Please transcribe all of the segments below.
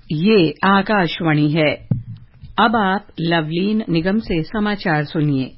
ये आकाशवाणी है। अब आप लवलीन निगम से समाचार सुनिए।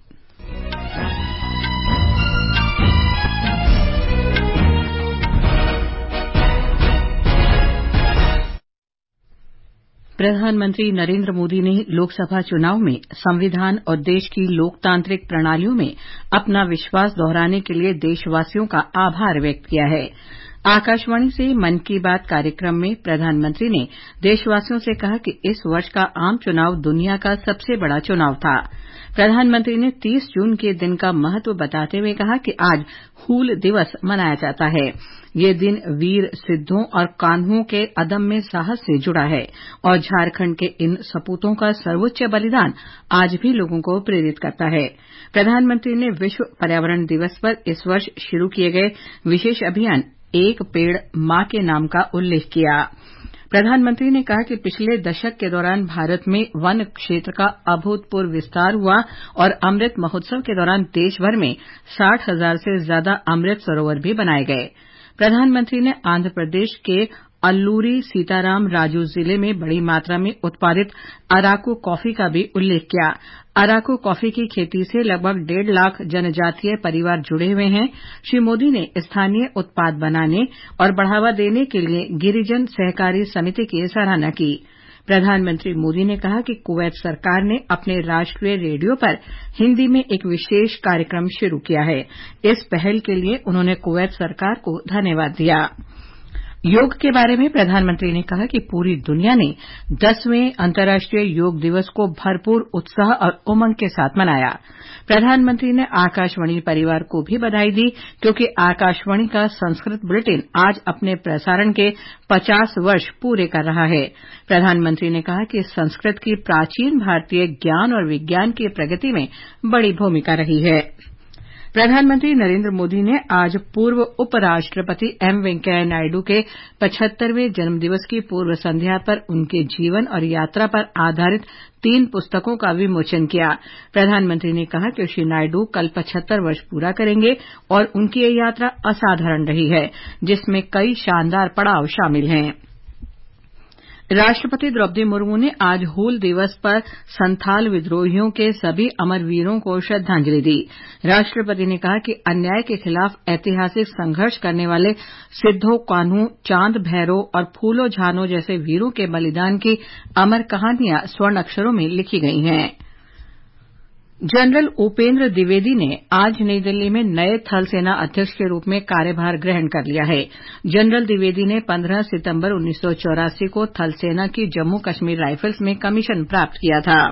प्रधानमंत्री नरेंद्र मोदी ने लोकसभा चुनाव में संविधान और देश की लोकतांत्रिक प्रणालियों में अपना विश्वास दोहराने के लिए देशवासियों का आभार व्यक्त किया है। आकाशवाणी से मन की बात कार्यक्रम में प्रधानमंत्री ने देशवासियों से कहा कि इस वर्ष का आम चुनाव दुनिया का सबसे बड़ा चुनाव था। प्रधानमंत्री ने 30 जून के दिन का महत्व बताते हुए कहा कि आज हूल दिवस मनाया जाता है। ये दिन वीर सिद्धों और कान्हों के अदम्य साहस से जुड़ा है और झारखंड के इन सपूतों का सर्वोच्च बलिदान आज भी लोगों को प्रेरित करता है। प्रधानमंत्री ने विश्व पर्यावरण दिवस पर इस वर्ष शुरू किए गए विशेष अभियान एक पेड़ मां के नाम का उल्लेख किया। प्रधानमंत्री ने कहा कि पिछले दशक के दौरान भारत में वन क्षेत्र का अभूतपूर्व विस्तार हुआ और अमृत महोत्सव के दौरान देशभर में 60,000 से ज्यादा अमृत सरोवर भी बनाए गए। प्रधानमंत्री ने आंध्र प्रदेश के अल्लूरी सीताराम राजू जिले में बड़ी मात्रा में उत्पादित अराकू कॉफी का भी उल्लेख किया। अराकू कॉफी की खेती से लगभग 1.5 लाख जनजातीय परिवार जुड़े हुए हैं। श्री मोदी ने स्थानीय उत्पाद बनाने और बढ़ावा देने के लिए गिरिजन सहकारी समिति की सराहना की। प्रधानमंत्री मोदी ने कहा कि कुवैत सरकार ने अपने राष्ट्रीय रेडियो पर हिंदी में एक विशेष कार्यक्रम शुरू किया है। इस पहल के लिए उन्होंने कुवैत सरकार को धन्यवाद दिया। योग के बारे में प्रधानमंत्री ने कहा कि पूरी दुनिया ने 10वें अंतर्राष्ट्रीय योग दिवस को भरपूर उत्साह और उमंग के साथ मनाया। प्रधानमंत्री ने आकाशवाणी परिवार को भी बधाई दी क्योंकि आकाशवाणी का संस्कृत बुलेटिन आज अपने प्रसारण के 50 वर्ष पूरे कर रहा है। प्रधानमंत्री ने कहा कि संस्कृत की प्राचीन भारतीय ज्ञान और विज्ञान की प्रगति में बड़ी भूमिका रही है। प्रधानमंत्री नरेंद्र मोदी ने आज पूर्व उपराष्ट्रपति एम वेंकैया नायडू के 75वें जन्मदिवस की पूर्व संध्या पर उनके जीवन और यात्रा पर आधारित 3 पुस्तकों का विमोचन किया। प्रधानमंत्री ने कहा कि श्री नायडू कल 75 वर्ष पूरा करेंगे और उनकी ये यात्रा असाधारण रही है, जिसमें कई शानदार पड़ाव शामिल हैं। राष्ट्रपति द्रौपदी मुर्मू ने आज हूल दिवस पर संथाल विद्रोहियों के सभी अमर वीरों को श्रद्धांजलि दी। राष्ट्रपति ने कहा कि अन्याय के खिलाफ ऐतिहासिक संघर्ष करने वाले सिद्धो कान्हू, चांद भैरो और फूलो झानो जैसे वीरों के बलिदान की अमर कहानियां स्वर्ण अक्षरों में लिखी गई हैं। जनरल उपेंद्र द्विवेदी ने आज नई दिल्ली में नए थल सेना अध्यक्ष के रूप में कार्यभार ग्रहण कर लिया है। जनरल द्विवेदी ने 15 सितंबर 1984 को थल सेना की जम्मू कश्मीर राइफल्स में कमीशन प्राप्त किया था।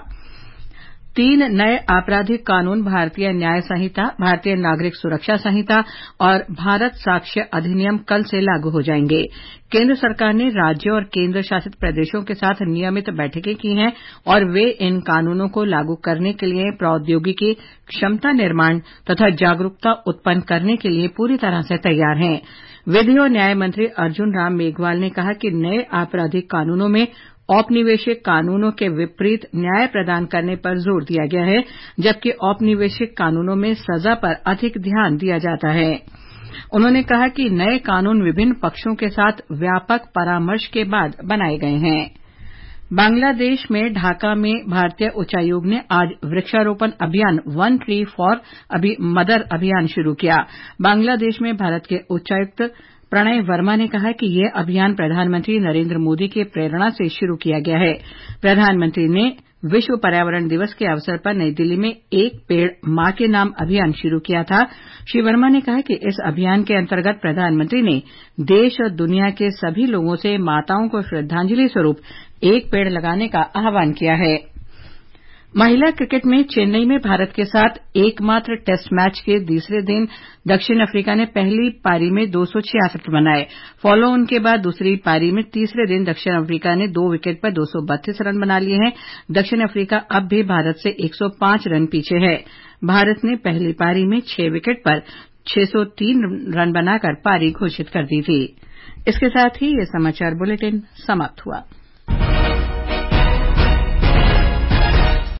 3 नए आपराधिक कानून भारतीय न्याय संहिता, भारतीय नागरिक सुरक्षा संहिता और भारत साक्ष्य अधिनियम कल से लागू हो जाएंगे। केंद्र सरकार ने राज्यों और केंद्र शासित प्रदेशों के साथ नियमित बैठकें की हैं और वे इन कानूनों को लागू करने के लिए प्रौद्योगिकी, क्षमता निर्माण तथा जागरूकता उत्पन्न करने के लिए पूरी तरह से तैयार हैं। विधि और न्याय मंत्री अर्जुन राम मेघवाल ने कहा कि नए आपराधिक कानूनों में औपनिवेशिक कानूनों के विपरीत न्याय प्रदान करने पर जोर दिया गया है, जबकि औपनिवेशिक कानूनों में सजा पर अधिक ध्यान दिया जाता है। उन्होंने कहा कि नए कानून विभिन्न पक्षों के साथ व्यापक परामर्श के बाद बनाए गए हैं। बांग्लादेश में ढाका में भारतीय उच्चायोग ने आज वृक्षारोपण अभियान वन ट्री फॉर मदर अभियान शुरू किया। बांग्लादेश में भारत के उच्चायुक्त प्रणय वर्मा ने कहा कि यह अभियान प्रधानमंत्री नरेंद्र मोदी की प्रेरणा से शुरू किया गया है। प्रधानमंत्री ने विश्व पर्यावरण दिवस के अवसर पर नई दिल्ली में एक पेड़ मां के नाम अभियान शुरू किया था। श्री वर्मा ने कहा कि इस अभियान के अंतर्गत प्रधानमंत्री ने देश और दुनिया के सभी लोगों से माताओं को श्रद्धांजलि स्वरूप एक पेड़ लगाने का आह्वान किया है। महिला क्रिकेट में चेन्नई में भारत के साथ एकमात्र टेस्ट मैच के दूसरे दिन दक्षिण अफ्रीका ने पहली पारी में 266 रन बनाए। फॉलो ऑन के बाद दूसरी पारी में तीसरे दिन दक्षिण अफ्रीका ने 2 विकेट पर 232 रन बना लिए हैं। दक्षिण अफ्रीका अब भी भारत से 105 रन पीछे है। भारत ने पहली पारी में 6 विकेट पर 603 रन बनाकर पारी घोषित कर दी थी। इसके साथ ही ये समाचार बुलेटिन समाप्त हुआ।